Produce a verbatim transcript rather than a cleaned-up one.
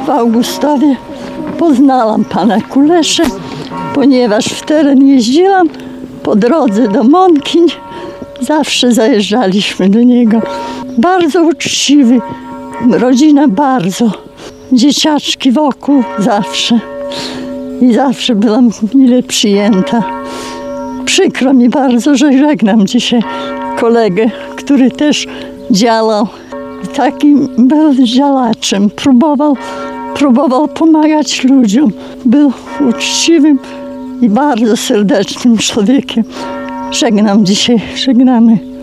w Augustowie poznałam pana Kuleszę, ponieważ w teren jeździłam po drodze do Mąkiń. Zawsze zajeżdżaliśmy do niego. Bardzo uczciwy, rodzina bardzo, dzieciaczki wokół zawsze. I zawsze byłam mile przyjęta. Przykro mi bardzo, że żegnam dzisiaj kolegę, który też działał. Takim był działaczem, próbował, próbował pomagać ludziom. Był uczciwym i bardzo serdecznym człowiekiem. Żegnam dzisiaj, żegnamy.